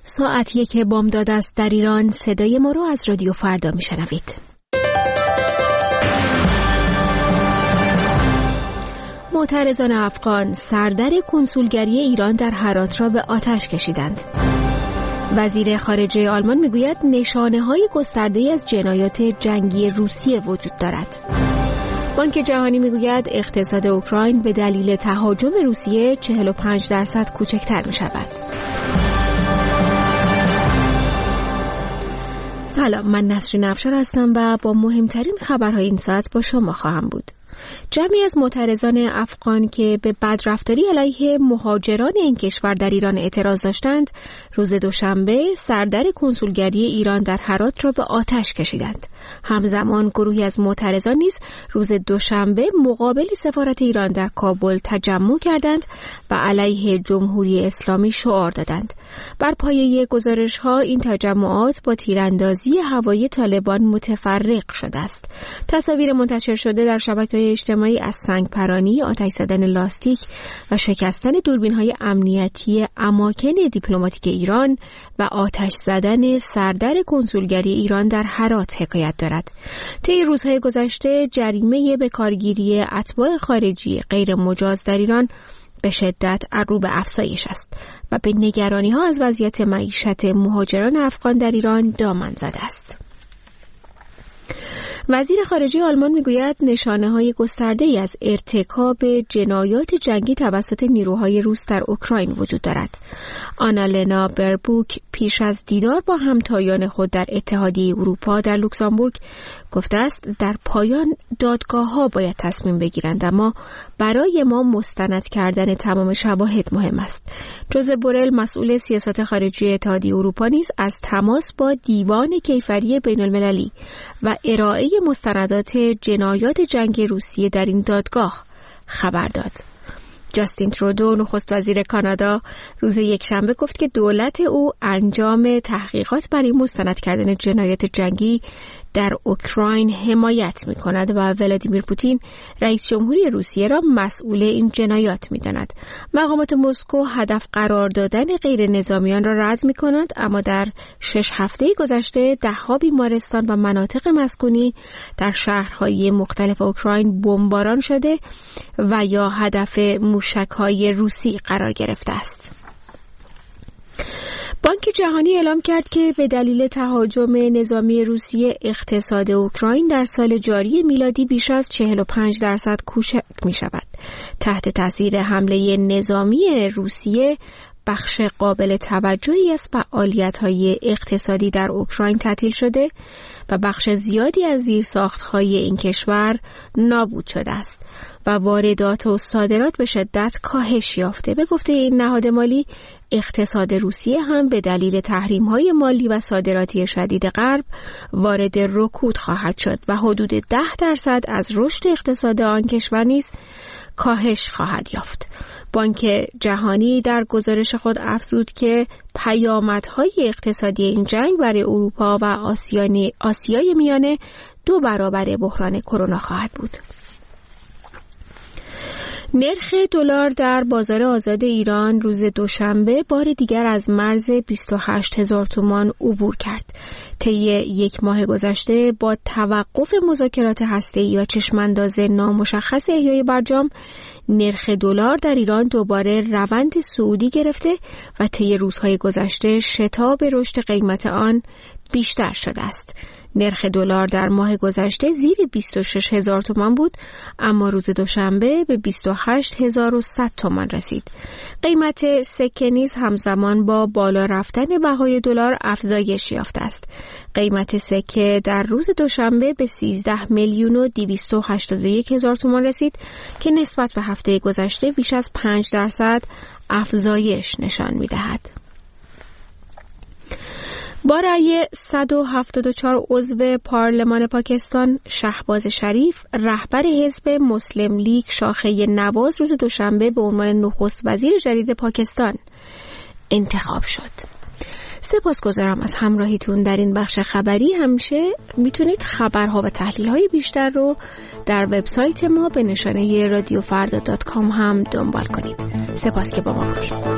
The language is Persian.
ساعت 1 بامداد است در ایران. صدای ما رو از رادیو فردا میشنوید. معترضان افغان سردر کنسولگری ایران در هرات را به آتش کشیدند. وزیر خارجه آلمان میگوید نشانه‌های گسترده‌ای از جنایات جنگی روسیه وجود دارد. بانک جهانی میگوید اقتصاد اوکراین به دلیل تهاجم روسیه 45% کوچکتر می‌شود. سلام، من نسرین افشار هستم و با مهمترین خبرهای این ساعت با شما خواهم بود. جمعی از معترضان افغان که به بدرفتاری علیه مهاجران این کشور در ایران اعتراض داشتند، روز دوشنبه سردر کنسولگری ایران در هرات را به آتش کشیدند. همزمان گروهی از معترضان نیز روز دوشنبه مقابل سفارت ایران در کابل تجمع کردند و علیه جمهوری اسلامی شعار دادند. بر پایه گزارش‌ها این تجمعات با تیراندازی هوایی طالبان متفرق شده است. تصاویر منتشر شده در شبکه‌های اجتماعی از سنگ‌پرانی، آتش زدن لاستیک و شکستن دوربین‌های امنیتی اماکن دیپلماتیک ایران و آتش زدن سردر کنسولگری ایران در هرات حکایت دارد. طی روزهای گذشته جریمه به کارگیری اتباع خارجی غیر مجاز در ایران به شدت رو به افزایش است و به نگرانی‌ها از وضعیت معیشت مهاجران افغان در ایران دامن زده است. وزیر خارجه آلمان میگوید نشانه‌های گسترده‌ای از ارتکاب جنایات جنگی توسط نیروهای روس در اوکراین وجود دارد. آنالنا بربوک پیش از دیدار با همتایان خود در اتحادیه اروپا در لوکزامبورگ گفته است در پایان دادگاه‌ها باید تصمیم بگیرند، اما برای ما مستند کردن تمام شواهد مهم است. جوزپ بورل مسئول سیاست خارجی اتحادیه اروپا نیز از تماس با دیوان کیفری بین‌المللی و ارائه مستندات جنایات جنگ روسیه در این دادگاه خبر داد. جاستین ترودو نخست وزیر کانادا روز یکشنبه گفت که دولت او انجام تحقیقات برای مستند کردن جنایات جنگی در اوکراین حمایت می‌کند و ولادیمیر پوتین رئیس جمهوری روسیه را مسئول این جنایات می‌داند. مقامات مسکو هدف قرار دادن غیر نظامیان را رد می‌کند، اما در 6 هفته گذشته ده‌ها بیمارستان و مناطق مسکونی در شهرهای مختلف اوکراین بمباران شده و یا هدف موشک‌های روسی قرار گرفته است. بانک جهانی اعلام کرد که به دلیل تهاجم نظامی روسیه اقتصاد اوکراین در سال جاری میلادی بیش از 45% کوچک می شود. تحت تاثیر حمله نظامی روسیه بخش قابل توجهی از فعالیت‌های اقتصادی در اوکراین تعطیل شده و بخش زیادی از زیرساخت‌های این کشور نابود شده است و واردات و صادرات به شدت کاهش یافته. به گفته این نهاد مالی، اقتصاد روسیه هم به دلیل تحریم‌های مالی و صادراتی شدید غرب وارد رکود خواهد شد و حدود 10% از رشد اقتصاد آن کشور نیز کاهش خواهد یافت. بانک جهانی در گزارش خود افزود که پیامدهای اقتصادی این جنگ برای اروپا و آسیای میانه 2 برابر بحران کرونا خواهد بود. نرخ دلار در بازار آزاد ایران روز دوشنبه بار دیگر از مرز 28,000 تومان عبور کرد. طی 1 ماه گذشته با توقف مذاکرات هسته‌ای و چشمانداز نامشخص احیای برجام، نرخ دلار در ایران دوباره روند صعودی گرفته و طی روزهای گذشته شتاب رشد قیمت آن بیشتر شده است. نرخ دلار در ماه گذشته زیر 26,000 تومان بود، اما روز دوشنبه به 28,100 تومان رسید. قیمت سکه نیز همزمان با بالا رفتن بهای دلار افزایش یافته است. قیمت سکه در روز دوشنبه به 13,281,000 تومان رسید که نسبت به هفته گذشته بیش از 5% افزایش نشان می‌دهد. با رأی 174 عضو پارلمان پاکستان، شهباز شریف رهبر حزب مسلم لیگ شاخه نواز روز دوشنبه به عنوان نخست وزیر جدید پاکستان انتخاب شد. سپاسگزارم از همراهیتون در این بخش خبری. همیشه میتونید خبرها و تحلیل‌های بیشتر رو در وبسایت ما به نشانه radioffarda.com هم دنبال کنید. سپاس که با ما بودید.